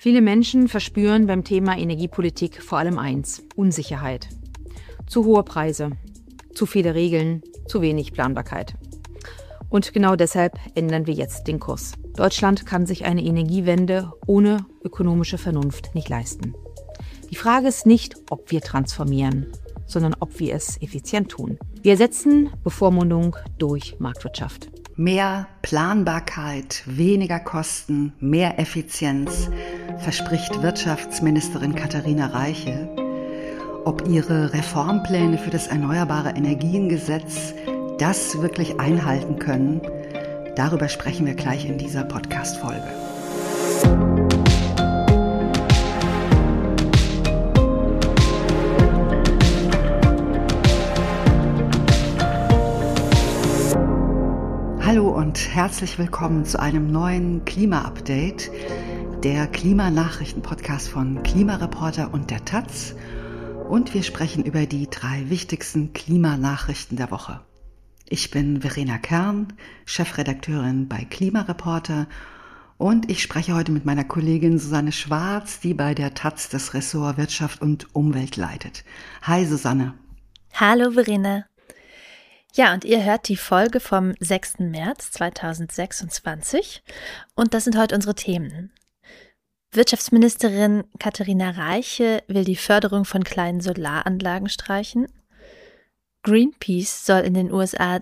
Viele Menschen verspüren beim Thema Energiepolitik vor allem eins: Unsicherheit. Zu hohe Preise, zu viele Regeln, zu wenig Planbarkeit. Und genau deshalb ändern wir jetzt den Kurs. Deutschland kann sich eine Energiewende ohne ökonomische Vernunft nicht leisten. Die Frage ist nicht, ob wir transformieren, sondern ob wir es effizient tun. Wir ersetzen Bevormundung durch Marktwirtschaft. Mehr Planbarkeit, weniger Kosten, mehr Effizienz verspricht Wirtschaftsministerin Katharina Reiche. Ob ihre Reformpläne für das Erneuerbare Energiengesetz das wirklich einhalten können, darüber sprechen wir gleich in dieser Podcast-Folge. Hallo und herzlich willkommen zu einem neuen Klima-Update, der Klimanachrichten-Podcast von Klimareporter und der Taz. Und wir sprechen über die 3 wichtigsten Klimanachrichten der Woche. Ich bin Verena Kern, Chefredakteurin bei Klimareporter, und ich spreche heute mit meiner Kollegin Susanne Schwarz, die bei der Taz das Ressort Wirtschaft und Umwelt leitet. Hi Susanne. Hallo Verena. Ja, und ihr hört die Folge vom 6. März 2026 und das sind heute unsere Themen. Wirtschaftsministerin Katharina Reiche will die Förderung von kleinen Solaranlagen streichen. Greenpeace soll in den USA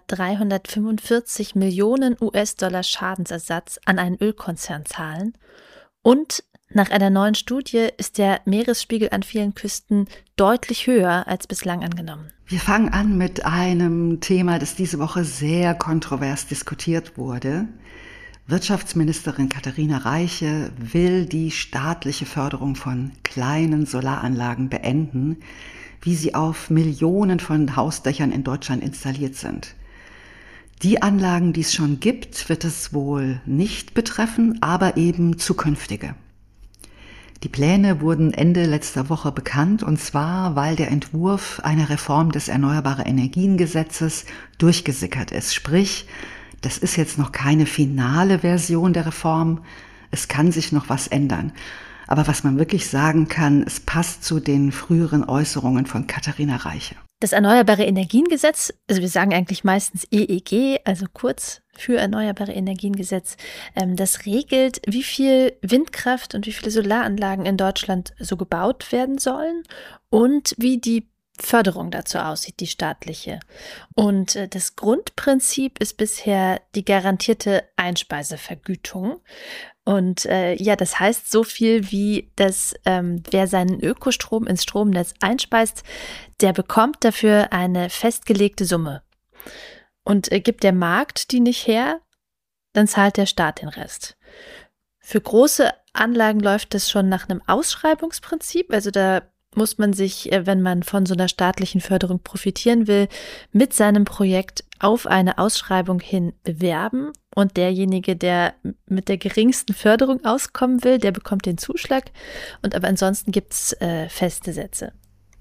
345 Millionen US-Dollar Schadensersatz an einen Ölkonzern zahlen. Und nach einer neuen Studie ist der Meeresspiegel an vielen Küsten deutlich höher als bislang angenommen. Wir fangen an mit einem Thema, das diese Woche sehr kontrovers diskutiert wurde. Wirtschaftsministerin Katharina Reiche will die staatliche Förderung von kleinen Solaranlagen beenden, wie sie auf Millionen von Hausdächern in Deutschland installiert sind. Die Anlagen, die es schon gibt, wird es wohl nicht betreffen, aber eben zukünftige. Die Pläne wurden Ende letzter Woche bekannt, und zwar, weil der Entwurf einer Reform des Erneuerbaren Energiengesetzes durchgesickert ist. Sprich, das ist jetzt noch keine finale Version der Reform, es kann sich noch was ändern. Aber was man wirklich sagen kann, es passt zu den früheren Äußerungen von Katharina Reiche. Das Erneuerbare Energiengesetz, also wir sagen eigentlich meistens EEG, also kurz für Erneuerbare Energiengesetz, das regelt, wie viel Windkraft und wie viele Solaranlagen in Deutschland so gebaut werden sollen und wie die Förderung dazu aussieht, die staatliche. Und das Grundprinzip ist bisher die garantierte Einspeisevergütung. Und das heißt so viel wie, dass wer seinen Ökostrom ins Stromnetz einspeist, der bekommt dafür eine festgelegte Summe. Und gibt der Markt die nicht her, dann zahlt der Staat den Rest. Für große Anlagen läuft das schon nach einem Ausschreibungsprinzip, also da muss man sich, wenn man von so einer staatlichen Förderung profitieren will, mit seinem Projekt auf eine Ausschreibung hin bewerben. Und derjenige, der mit der geringsten Förderung auskommen will, der bekommt den Zuschlag. Und aber ansonsten gibt's feste Sätze.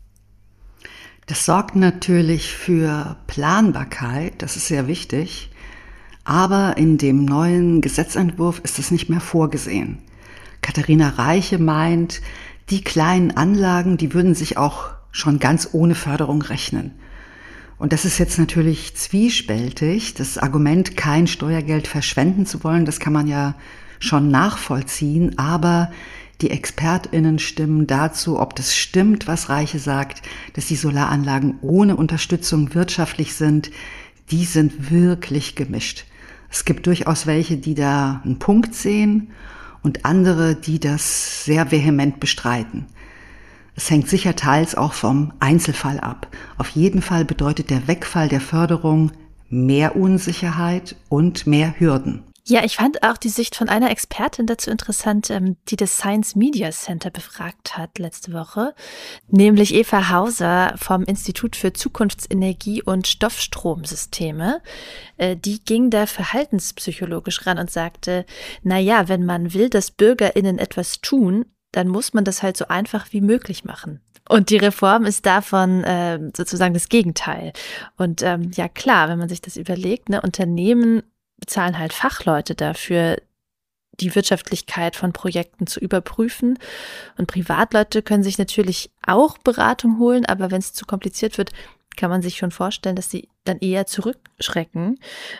Das sorgt natürlich für Planbarkeit, das ist sehr wichtig. Aber in dem neuen Gesetzentwurf ist das nicht mehr vorgesehen. Katharina Reiche meint, die kleinen Anlagen, die würden sich auch schon ganz ohne Förderung rechnen. Und das ist jetzt natürlich zwiespältig. Das Argument, kein Steuergeld verschwenden zu wollen, das kann man ja schon nachvollziehen. Aber die ExpertInnen stimmen dazu, ob das stimmt, was Reiche sagt, dass die Solaranlagen ohne Unterstützung wirtschaftlich sind. Die sind wirklich gemischt. Es gibt durchaus welche, die da einen Punkt sehen, und andere, die das sehr vehement bestreiten. Es hängt sicher teils auch vom Einzelfall ab. Auf jeden Fall bedeutet der Wegfall der Förderung mehr Unsicherheit und mehr Hürden. Ja, ich fand auch die Sicht von einer Expertin dazu interessant, die das Science Media Center befragt hat letzte Woche, nämlich Eva Hauser vom Institut für Zukunftsenergie und Stoffstromsysteme. Die ging da verhaltenspsychologisch ran und sagte, naja, wenn man will, dass BürgerInnen etwas tun, dann muss man das halt so einfach wie möglich machen. Und die Reform ist davon sozusagen das Gegenteil. Und ja klar, wenn man sich das überlegt, ne, Unternehmen bezahlen halt Fachleute dafür, die Wirtschaftlichkeit von Projekten zu überprüfen. Und Privatleute können sich natürlich auch Beratung holen, aber wenn es zu kompliziert wird, kann man sich schon vorstellen, dass sie dann eher zurückschrecken,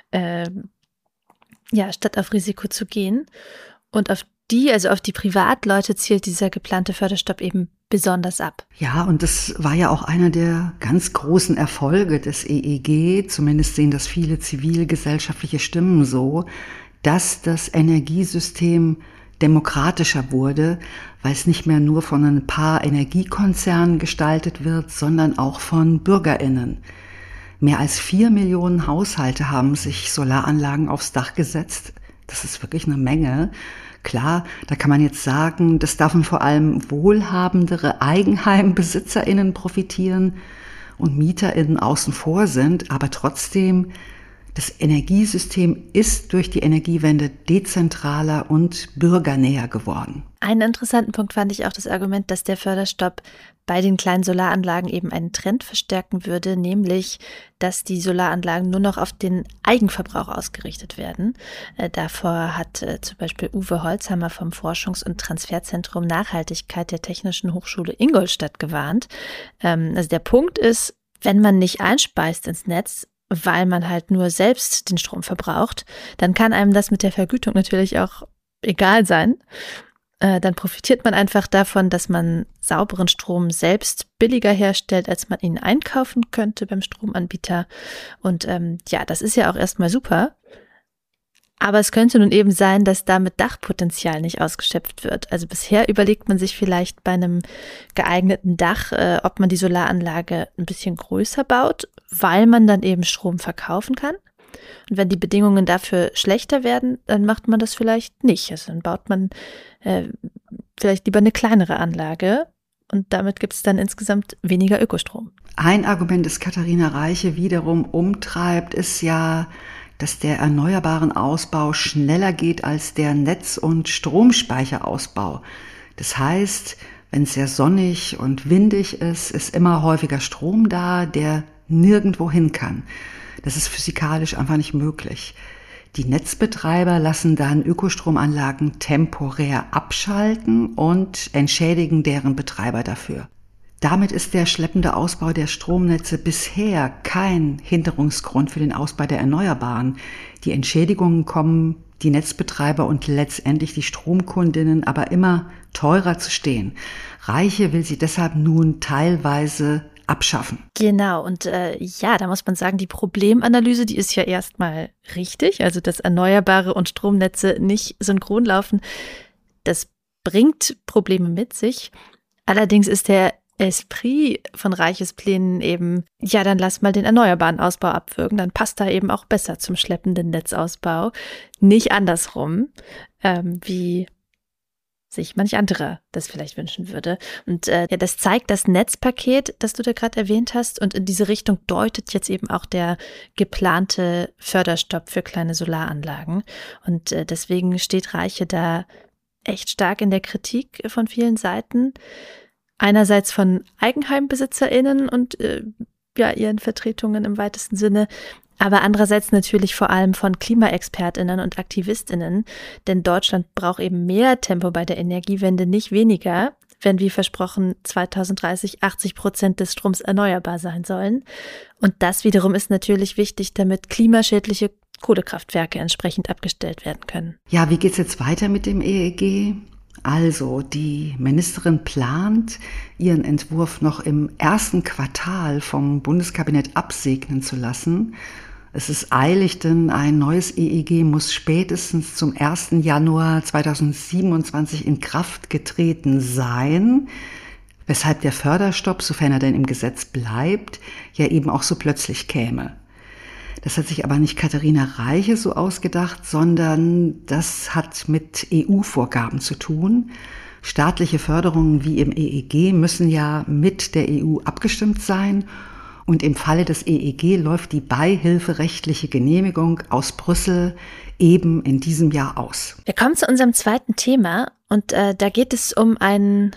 statt auf Risiko zu gehen. Und auf die Privatleute zielt dieser geplante Förderstopp eben besonders ab. Ja, und das war ja auch einer der ganz großen Erfolge des EEG, zumindest sehen das viele zivilgesellschaftliche Stimmen so, dass das Energiesystem demokratischer wurde, weil es nicht mehr nur von ein paar Energiekonzernen gestaltet wird, sondern auch von BürgerInnen. Mehr als 4 Millionen Haushalte haben sich Solaranlagen aufs Dach gesetzt. Das ist wirklich eine Menge. Klar, da kann man jetzt sagen, das davon vor allem wohlhabendere EigenheimbesitzerInnen profitieren und MieterInnen außen vor sind, aber trotzdem, das Energiesystem ist durch die Energiewende dezentraler und bürgernäher geworden. Einen interessanten Punkt fand ich auch das Argument, dass der Förderstopp bei den kleinen Solaranlagen eben einen Trend verstärken würde, nämlich, dass die Solaranlagen nur noch auf den Eigenverbrauch ausgerichtet werden. Davor hat zum Beispiel Uwe Holzhammer vom Forschungs- und Transferzentrum Nachhaltigkeit der Technischen Hochschule Ingolstadt gewarnt. Also der Punkt ist, wenn man nicht einspeist ins Netz, weil man halt nur selbst den Strom verbraucht, dann kann einem das mit der Vergütung natürlich auch egal sein. Dann profitiert man einfach davon, dass man sauberen Strom selbst billiger herstellt, als man ihn einkaufen könnte beim Stromanbieter. Und das ist ja auch erstmal super. Aber es könnte nun eben sein, dass damit Dachpotenzial nicht ausgeschöpft wird. Also bisher überlegt man sich vielleicht bei einem geeigneten Dach, ob man die Solaranlage ein bisschen größer baut, weil man dann eben Strom verkaufen kann. Und wenn die Bedingungen dafür schlechter werden, dann macht man das vielleicht nicht. Also dann baut man vielleicht lieber eine kleinere Anlage und damit gibt es dann insgesamt weniger Ökostrom. Ein Argument, das Katharina Reiche wiederum umtreibt, ist ja, dass der erneuerbaren Ausbau schneller geht als der Netz- und Stromspeicherausbau. Das heißt, wenn es sehr sonnig und windig ist, ist immer häufiger Strom da, der nirgendwo hin kann. Das ist physikalisch einfach nicht möglich. Die Netzbetreiber lassen dann Ökostromanlagen temporär abschalten und entschädigen deren Betreiber dafür. Damit ist der schleppende Ausbau der Stromnetze bisher kein Hinderungsgrund für den Ausbau der Erneuerbaren. Die Entschädigungen kommen die Netzbetreiber und letztendlich die Stromkundinnen aber immer teurer zu stehen. Reiche will sie deshalb nun teilweise abschaffen. Genau, und da muss man sagen, die Problemanalyse, die ist ja erstmal richtig, also dass Erneuerbare und Stromnetze nicht synchron laufen, das bringt Probleme mit sich. Allerdings ist der Esprit von Reiches Plänen eben, dann lass mal den erneuerbaren Ausbau abwürgen, dann passt da eben auch besser zum schleppenden Netzausbau. Nicht andersrum, wie sich manch anderer das vielleicht wünschen würde. Und das zeigt das Netzpaket, das du da gerade erwähnt hast. Und in diese Richtung deutet jetzt eben auch der geplante Förderstopp für kleine Solaranlagen. Und deswegen steht Reiche da echt stark in der Kritik von vielen Seiten. Einerseits von EigenheimbesitzerInnen und ihren Vertretungen im weitesten Sinne, aber andererseits natürlich vor allem von KlimaexpertInnen und AktivistInnen, denn Deutschland braucht eben mehr Tempo bei der Energiewende, nicht weniger, wenn wie versprochen 2030 80% des Stroms erneuerbar sein sollen. Und das wiederum ist natürlich wichtig, damit klimaschädliche Kohlekraftwerke entsprechend abgestellt werden können. Ja, wie geht's jetzt weiter mit dem EEG? Also, die Ministerin plant, ihren Entwurf noch im ersten Quartal vom Bundeskabinett absegnen zu lassen. Es ist eilig, denn ein neues EEG muss spätestens zum 1. Januar 2027 in Kraft getreten sein, weshalb der Förderstopp, sofern er denn im Gesetz bleibt, ja eben auch so plötzlich käme. Das hat sich aber nicht Katharina Reiche so ausgedacht, sondern das hat mit EU-Vorgaben zu tun. Staatliche Förderungen wie im EEG müssen ja mit der EU abgestimmt sein. Und im Falle des EEG läuft die beihilferechtliche Genehmigung aus Brüssel eben in diesem Jahr aus. Wir kommen zu unserem zweiten Thema und da geht es um eine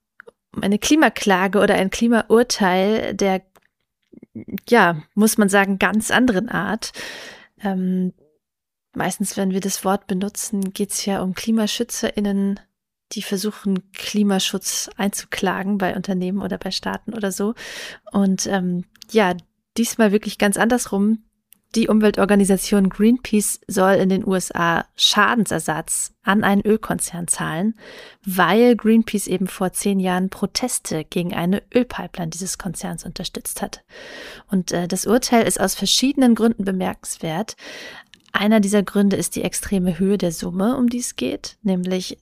Klimaklage oder ein Klimaurteil der, muss man sagen, ganz anderen Art. Meistens, wenn wir das Wort benutzen, geht es ja um KlimaschützerInnen, die versuchen, Klimaschutz einzuklagen bei Unternehmen oder bei Staaten oder so. Und diesmal wirklich ganz andersrum. Die Umweltorganisation Greenpeace soll in den USA Schadensersatz an einen Ölkonzern zahlen, weil Greenpeace eben vor 10 Jahren Proteste gegen eine Ölpipeline dieses Konzerns unterstützt hat. Und das Urteil ist aus verschiedenen Gründen bemerkenswert. Einer dieser Gründe ist die extreme Höhe der Summe, um die es geht, nämlich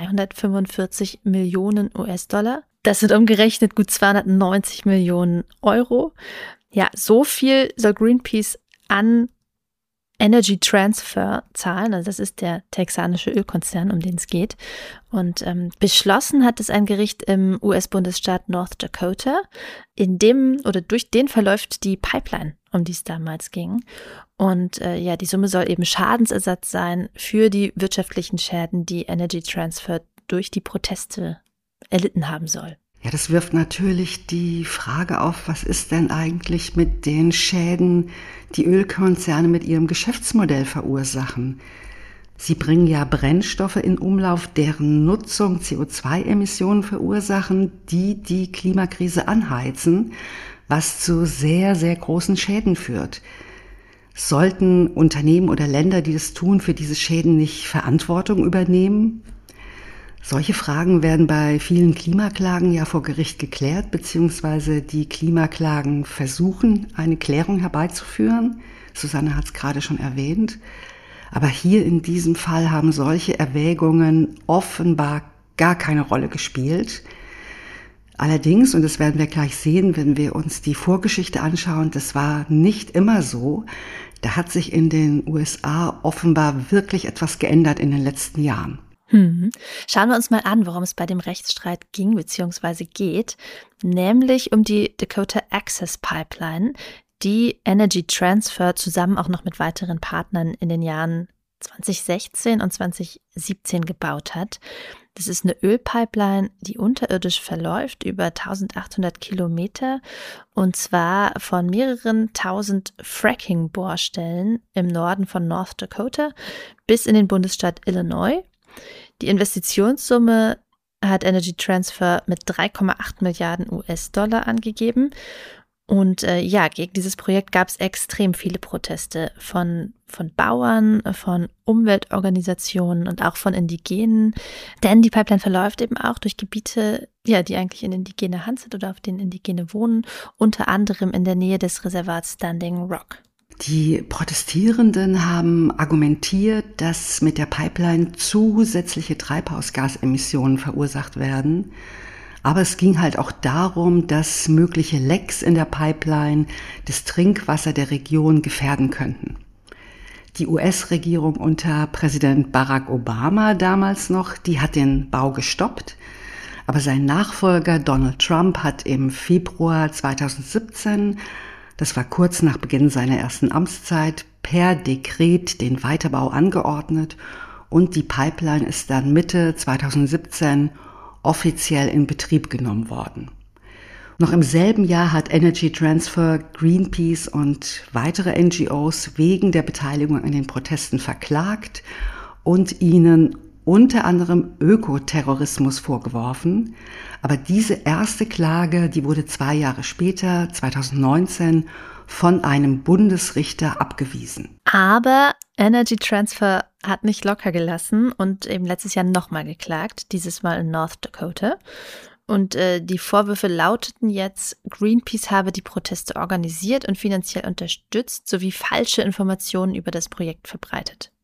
345 Millionen US-Dollar. Das sind umgerechnet gut 290 Millionen Euro. Ja, so viel soll Greenpeace an Energy Transfer zahlen, also das ist der texanische Ölkonzern, um den es geht. Und beschlossen hat es ein Gericht im US-Bundesstaat North Dakota, durch den verläuft die Pipeline, um die es damals ging. Und die Summe soll eben Schadensersatz sein für die wirtschaftlichen Schäden, die Energy Transfer durch die Proteste erlitten haben soll. Ja, das wirft natürlich die Frage auf, was ist denn eigentlich mit den Schäden, die Ölkonzerne mit ihrem Geschäftsmodell verursachen? Sie bringen ja Brennstoffe in Umlauf, deren Nutzung CO2-Emissionen verursachen, die die Klimakrise anheizen, was zu sehr, sehr großen Schäden führt. Sollten Unternehmen oder Länder, die das tun, für diese Schäden nicht Verantwortung übernehmen? Solche Fragen werden bei vielen Klimaklagen ja vor Gericht geklärt, beziehungsweise die Klimaklagen versuchen, eine Klärung herbeizuführen. Susanne hat es gerade schon erwähnt. Aber hier in diesem Fall haben solche Erwägungen offenbar gar keine Rolle gespielt. Allerdings, und das werden wir gleich sehen, wenn wir uns die Vorgeschichte anschauen, das war nicht immer so. Da hat sich in den USA offenbar wirklich etwas geändert in den letzten Jahren. Schauen wir uns mal an, worum es bei dem Rechtsstreit ging bzw. geht, nämlich um die Dakota Access Pipeline, die Energy Transfer zusammen auch noch mit weiteren Partnern in den Jahren 2016 und 2017 gebaut hat. Das ist eine Ölpipeline, die unterirdisch verläuft über 1800 Kilometer und zwar von mehreren tausend Fracking-Bohrstellen im Norden von North Dakota bis in den Bundesstaat Illinois. Die Investitionssumme hat Energy Transfer mit 3,8 Milliarden US-Dollar angegeben. Und gegen dieses Projekt gab es extrem viele Proteste von Bauern, von Umweltorganisationen und auch von Indigenen. Denn die Pipeline verläuft eben auch durch Gebiete, die eigentlich in indigener Hand sind oder auf denen Indigene wohnen, unter anderem in der Nähe des Reservats Standing Rock. Die Protestierenden haben argumentiert, dass mit der Pipeline zusätzliche Treibhausgasemissionen verursacht werden. Aber es ging halt auch darum, dass mögliche Lecks in der Pipeline das Trinkwasser der Region gefährden könnten. Die US-Regierung unter Präsident Barack Obama damals noch, die hat den Bau gestoppt. Aber sein Nachfolger Donald Trump hat im Februar 2017, das war kurz nach Beginn seiner ersten Amtszeit, per Dekret den Weiterbau angeordnet und die Pipeline ist dann Mitte 2017 offiziell in Betrieb genommen worden. Noch im selben Jahr hat Energy Transfer Greenpeace und weitere NGOs wegen der Beteiligung an den Protesten verklagt und ihnen unter anderem Ökoterrorismus vorgeworfen. Aber diese erste Klage, die wurde 2 Jahre später, 2019, von einem Bundesrichter abgewiesen. Aber Energy Transfer hat nicht locker gelassen und eben letztes Jahr nochmal geklagt, dieses Mal in North Dakota. Und die Vorwürfe lauteten jetzt, Greenpeace habe die Proteste organisiert und finanziell unterstützt, sowie falsche Informationen über das Projekt verbreitet.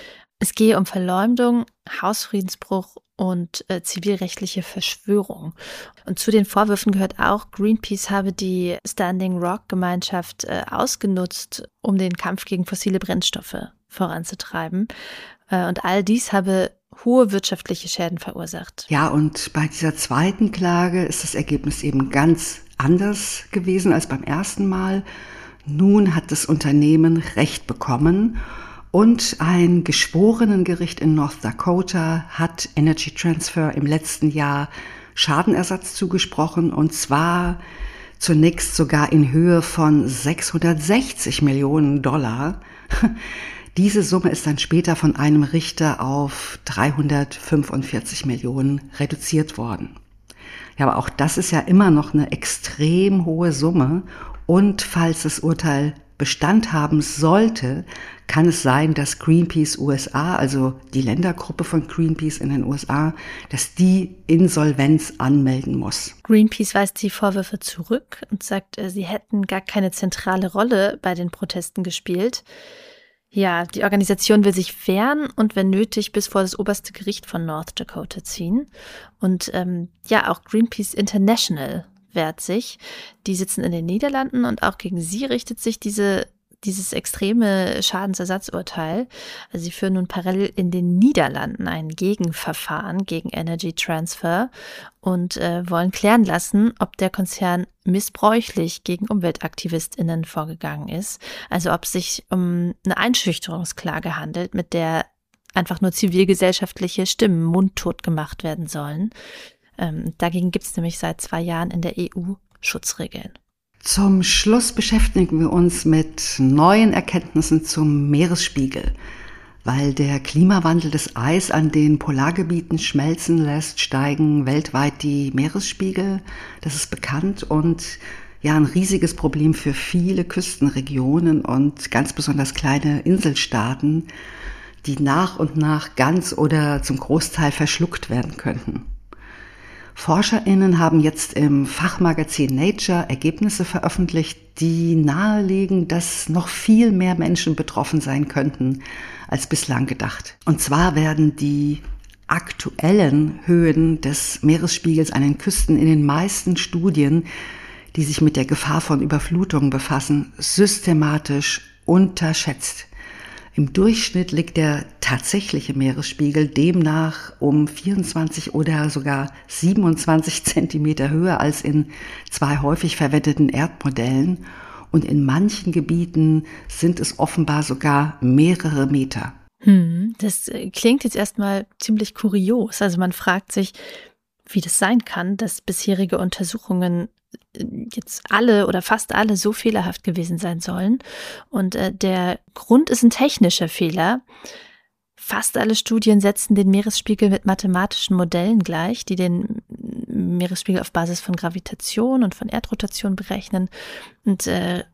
Es gehe um Verleumdung, Hausfriedensbruch und zivilrechtliche Verschwörung. Und zu den Vorwürfen gehört auch, Greenpeace habe die Standing Rock Gemeinschaft ausgenutzt, um den Kampf gegen fossile Brennstoffe voranzutreiben. Und all dies habe hohe wirtschaftliche Schäden verursacht. Ja, und bei dieser zweiten Klage ist das Ergebnis eben ganz anders gewesen als beim ersten Mal. Nun hat das Unternehmen Recht bekommen. Und ein Geschworenengericht in North Dakota hat Energy Transfer im letzten Jahr Schadenersatz zugesprochen, und zwar zunächst sogar in Höhe von $660 Millionen. Diese Summe ist dann später von einem Richter auf 345 Millionen reduziert worden. Ja, aber auch das ist ja immer noch eine extrem hohe Summe. Und falls das Urteil Bestand haben sollte, kann es sein, dass Greenpeace USA, also die Ländergruppe von Greenpeace in den USA, dass die Insolvenz anmelden muss. Greenpeace weist die Vorwürfe zurück und sagt, sie hätten gar keine zentrale Rolle bei den Protesten gespielt. Ja, die Organisation will sich wehren und wenn nötig bis vor das oberste Gericht von North Dakota ziehen. Und auch Greenpeace International wehrt sich. Die sitzen in den Niederlanden und auch gegen sie richtet sich dieses extreme Schadensersatzurteil. Also sie führen nun parallel in den Niederlanden ein Gegenverfahren gegen Energy Transfer und wollen klären lassen, ob der Konzern missbräuchlich gegen UmweltaktivistInnen vorgegangen ist. Also ob es sich um eine Einschüchterungsklage handelt, mit der einfach nur zivilgesellschaftliche Stimmen mundtot gemacht werden sollen. Dagegen gibt es nämlich seit 2 Jahren in der EU Schutzregeln. Zum Schluss beschäftigen wir uns mit neuen Erkenntnissen zum Meeresspiegel. Weil der Klimawandel das Eis an den Polargebieten schmelzen lässt, steigen weltweit die Meeresspiegel. Das ist bekannt und ja ein riesiges Problem für viele Küstenregionen und ganz besonders kleine Inselstaaten, die nach und nach ganz oder zum Großteil verschluckt werden könnten. ForscherInnen haben jetzt im Fachmagazin Nature Ergebnisse veröffentlicht, die nahelegen, dass noch viel mehr Menschen betroffen sein könnten als bislang gedacht. Und zwar werden die aktuellen Höhen des Meeresspiegels an den Küsten in den meisten Studien, die sich mit der Gefahr von Überflutungen befassen, systematisch unterschätzt. Im Durchschnitt liegt der tatsächliche Meeresspiegel demnach um 24 oder sogar 27 Zentimeter höher als in 2 häufig verwendeten Erdmodellen. Und in manchen Gebieten sind es offenbar sogar mehrere Meter. Das klingt jetzt erstmal ziemlich kurios. Also man fragt sich, wie das sein kann, dass bisherige Untersuchungen jetzt alle oder fast alle so fehlerhaft gewesen sein sollen. Und der Grund ist ein technischer Fehler. Fast alle Studien setzen den Meeresspiegel mit mathematischen Modellen gleich, die den Meeresspiegel auf Basis von Gravitation und von Erdrotation berechnen. Und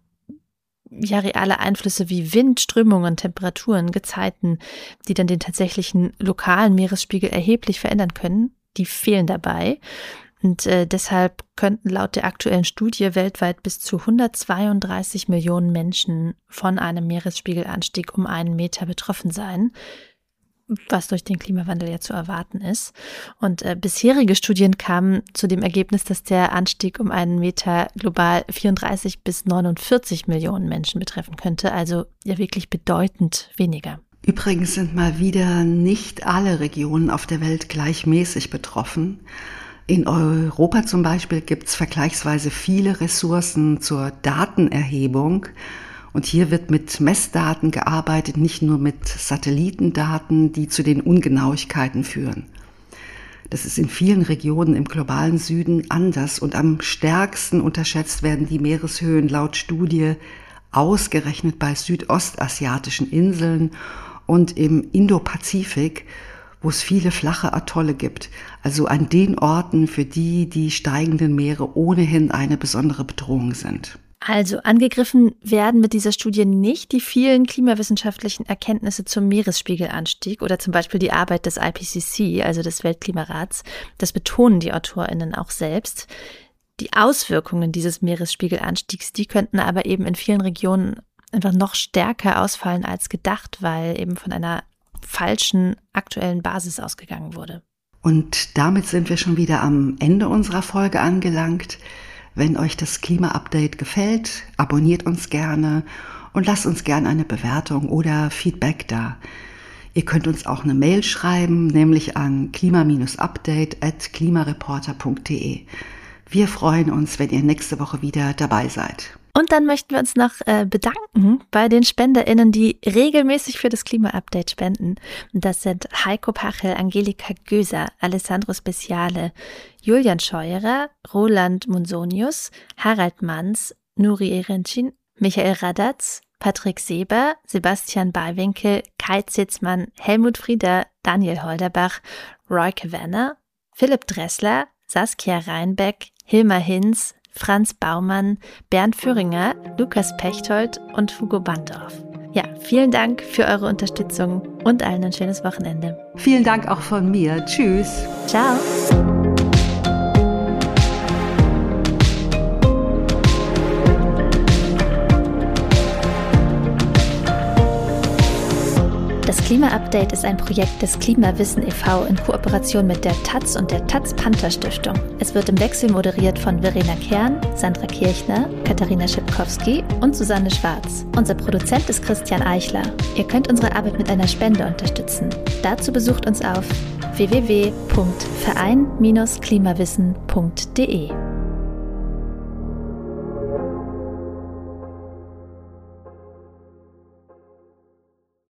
reale Einflüsse wie Wind, Strömungen, Temperaturen, Gezeiten, die dann den tatsächlichen lokalen Meeresspiegel erheblich verändern können, die fehlen dabei. Und deshalb könnten laut der aktuellen Studie weltweit bis zu 132 Millionen Menschen von einem Meeresspiegelanstieg um 1 Meter betroffen sein, was durch den Klimawandel ja zu erwarten ist. Und bisherige Studien kamen zu dem Ergebnis, dass der Anstieg um 1 Meter global 34 bis 49 Millionen Menschen betreffen könnte, also ja wirklich bedeutend weniger. Übrigens sind mal wieder nicht alle Regionen auf der Welt gleichmäßig betroffen. In Europa zum Beispiel gibt es vergleichsweise viele Ressourcen zur Datenerhebung. Und hier wird mit Messdaten gearbeitet, nicht nur mit Satellitendaten, die zu den Ungenauigkeiten führen. Das ist in vielen Regionen im globalen Süden anders und am stärksten unterschätzt werden die Meereshöhen laut Studie ausgerechnet bei südostasiatischen Inseln und im Indopazifik, wo es viele flache Atolle gibt, also an den Orten, für die steigenden Meere ohnehin eine besondere Bedrohung sind. Also angegriffen werden mit dieser Studie nicht die vielen klimawissenschaftlichen Erkenntnisse zum Meeresspiegelanstieg oder zum Beispiel die Arbeit des IPCC, also des Weltklimarats. Das betonen die AutorInnen auch selbst. Die Auswirkungen dieses Meeresspiegelanstiegs, die könnten aber eben in vielen Regionen einfach noch stärker ausfallen als gedacht, weil eben von einer falschen aktuellen Basis ausgegangen wurde. Und damit sind wir schon wieder am Ende unserer Folge angelangt. Wenn euch das Klima-Update gefällt, abonniert uns gerne und lasst uns gerne eine Bewertung oder Feedback da. Ihr könnt uns auch eine Mail schreiben, nämlich an klima-update@klimareporter.de. Wir freuen uns, wenn ihr nächste Woche wieder dabei seid. Und dann möchten wir uns noch bedanken bei den SpenderInnen, die regelmäßig für das Klima-Update spenden. Das sind Heiko Pachel, Angelika Göser, Alessandro Speciale, Julian Scheurer, Roland Monsonius, Harald Manns, Nuri Erencin, Michael Radatz, Patrick Seeber, Sebastian Ballwinkel, Kai Zitzmann, Helmut Frieder, Daniel Holderbach, Roy Cavanagh, Philipp Dressler, Saskia Reinbeck, Hilmar Hinz, Franz Baumann, Bernd Führinger, Lukas Pechtold und Hugo Bandorf. Ja, vielen Dank für eure Unterstützung und allen ein schönes Wochenende. Vielen Dank auch von mir. Tschüss. Ciao. Das Klima-Update ist ein Projekt des Klimawissen e.V. in Kooperation mit der taz und der Taz-Panther-Stiftung. Es wird im Wechsel moderiert von Verena Kern, Sandra Kirchner, Katharina Schipkowski und Susanne Schwarz. Unser Produzent ist Christian Eichler. Ihr könnt unsere Arbeit mit einer Spende unterstützen. Dazu besucht uns auf www.verein-klimawissen.de.